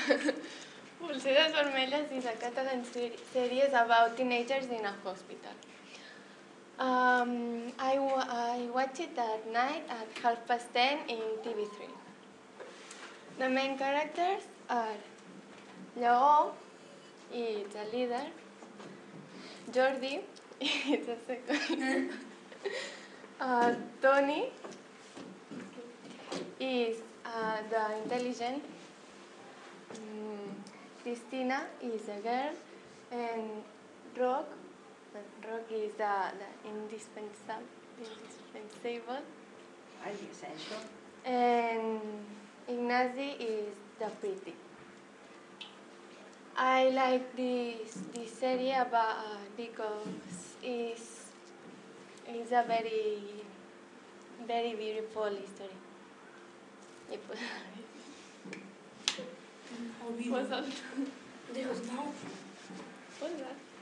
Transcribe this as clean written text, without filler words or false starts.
Pulseres Vermelles is a Catalan series about teenagers in a hospital. I watch it at night at 10:30 in TV3. The main characters are Lleó, it's a leader. Jordi, it's a second. Toni is the intelligent. Cristina is a girl, and Rock is the indispensable. Essential. And Ignasi is the pretty. I like this series because it's a very, very beautiful story. Dios, no. Hola.